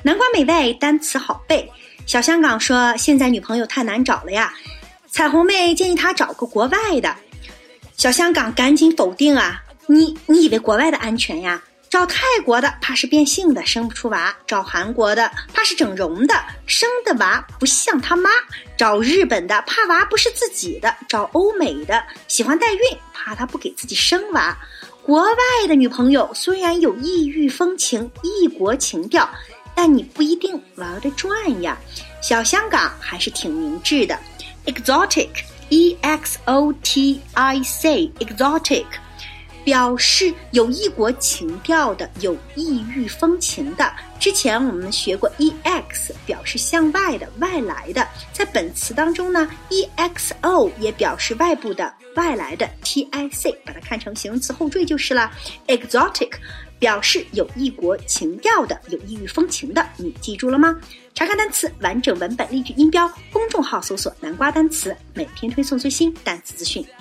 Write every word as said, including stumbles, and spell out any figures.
南瓜美味，单词好背。小香港说现在女朋友太难找了呀，彩虹妹建议她找个国外的。小香港赶紧否定啊，你你以为国外的安全呀？找泰国的怕是变性的，生不出娃；找韩国的怕是整容的，生的娃不像他妈；找日本的怕娃不是自己的；找欧美的喜欢代孕，怕他不给自己生娃。国外的女朋友虽然有异域风情、异国情调，但你不一定玩得转呀。小香港还是挺明智的 ，exotic E X O T I C exotic。表示有异国情调的，有异域风情的。之前我们学过 E X 表示向外的、外来的，在本词当中呢 E X O 也表示外部的、外来的。 T I C 把它看成形容词后缀就是了。 Exotic 表示有异国情调的、有异域风情的，你记住了吗？查看单词完整文本例句音标，公众号搜索南瓜单词，每天推送最新单词资讯。